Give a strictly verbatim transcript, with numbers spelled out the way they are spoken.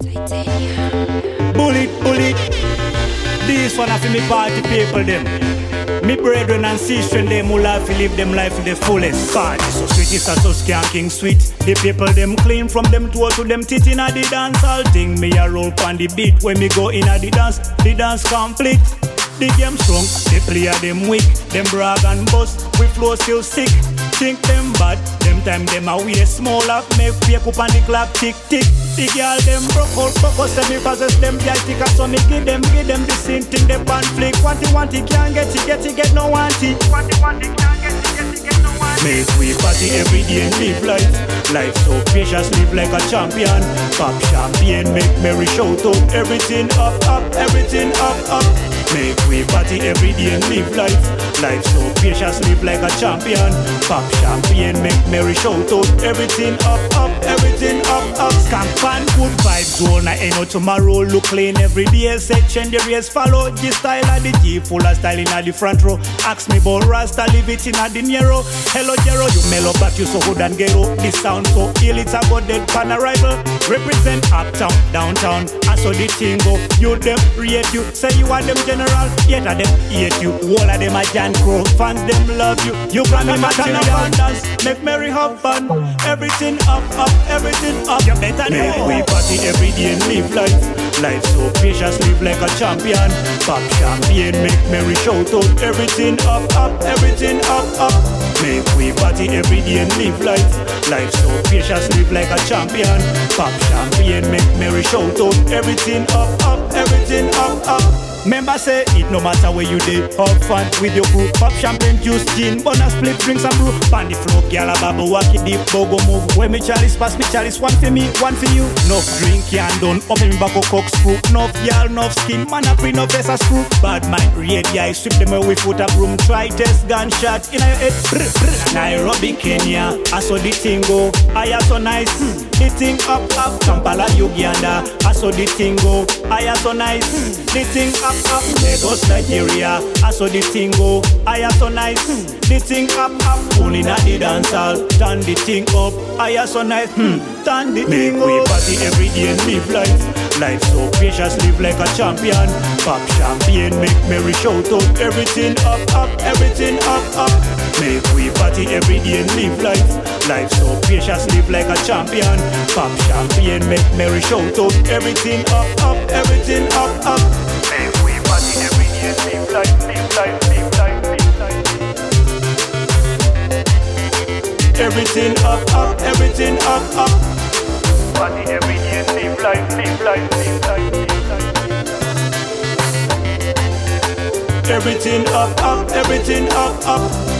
Bullet, bullet. This one are for me party people them. Me brethren and sisters them who love to live them life to the fullest. Party so sweet, it's a so skanking sweet. The people them clean from them toe to them teeth inna the dance. All thing me a roll on the beat when me go inna the dance. The dance complete. The game strong, the player them weak. Them brag and bust, we flow still sick. Think them bad, them time them a waist small up. Make fake up on the clock tick tick. The girl them broke out, focus them, me possess them. Girl tick up, so me give them, give them the same thing. They pan flick, want it, want it, can't get it, get it, get no want it. Want it, want it, can't get it, get it, get no want it. Make we party every day and live life. Life so precious, live like a champion. Pop champagne, make merry shout out. Everything up, up, everything up, up. Make we party every day and live life. Life so precious, live like a champion. Pop champagne, make merry shout out. Everything up, up, everything up, up. Skank fan, good vibes zone. I ain't no tomorrow, look clean every day. Section the race follow. G style at the G, full of style in the front row. Ask me about Rasta, leave it in the Nero. Hello Jero, you mellow back, you so good and ghetto. This sound so ill, it's a god dead pan arrival. Represent uptown, downtown. I saw the thing go. You them rate you, say you are them general. Yet of them hate you. All of them are Jan Crow. Fans them love you. You got me matching up and dance. Make merry have fun. Everything up, up, everything up. You better know. Make we party every day and live life. Life so precious, live like a champion. Pop champagne, make merry shout out. Everything up, up, everything up, up. Make we party every day and live life. Life so precious, live like a champion. Pop champagne, make merry shout out. Everything up, up, everything up, up. Member say it no matter where you did. Have fun with your crew. Pop champagne, juice, gin, bonus, split, drinks and brew. Pan the floor, gyal a babu, walk it deep, bogo move. When me chalice pass me chalice, one for me, one for you. Nuff drink can done, open me back a cock screw. Nuff gyal, nuff skin, man a free, nuff vest a screw. Bad mind, red eye, sweep them away foot a broom. Try test, gunshot in a head. Brr, brr. Nairobi, Kenya, I saw the thing go. I so nice, the thing up, up. Kampala, Uganda, I saw the thing go. I so nice, the thing up. Up, Lagos, Nigeria, I saw the thing go. I am so nice, the thing up, up. Only not the dance hall, turn the thing up. I am so nice, hmm, turn the thing up. Make we party every day and live life. Life so precious, live like a champion. Pop champagne, make merry shout out. Everything up, up, everything up, up. Make we party every day and live life. Life so precious, live like a champion. Pop champagne, make merry shout out. Everything up, up, everything up, up. Make we party every day and live life, live life, live life, live life. Everything up, up, everything up, up. Party every day and live life, live life, live life, live life. Everything up, up, everything up, up.